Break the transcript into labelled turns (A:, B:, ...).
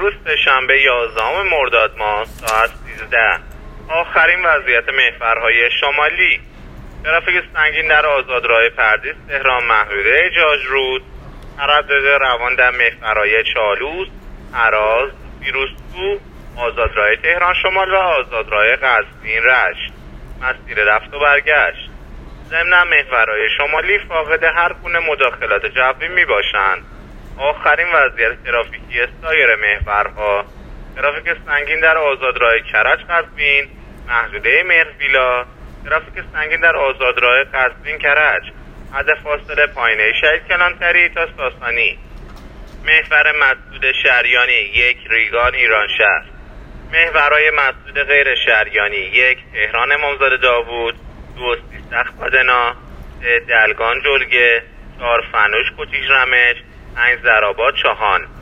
A: امروز سه‌شنبه 11 مرداد ماه ساعت 13. آخرین وضعیت محورهای شمالی. ترافیک سنگین در آزادراه پردیس تهران محدوده جاجرود، تردد روان در محورهای چالوس، هراز، پیروزکوه، آزادراه تهران شمال و آزادراه قزوین رشت. مسیر رفت و برگشت. ضمن محورهای شمالی فاقد هر گونه مداخلات جوی می باشند. آخرین وضعیت ترافیکی سایر محورها: ترافیک سنگین در آزادراه کرج قزوین محدوده مهرویلا، ترافیک سنگین در آزادراه قزوین کرج حد فاصله پایینه شهید کلانتری تا ساسانی. محور مسدود شهریانی 1 ریگان ایرانشهر. محورهای مسدود غیر شهریانی: 1 تهران امامزاده داوود، 2 سیستخ بادنا، 3 دلگان جلگه، 4 فنوش کتیج رمج، 5 زرآباد چاهان.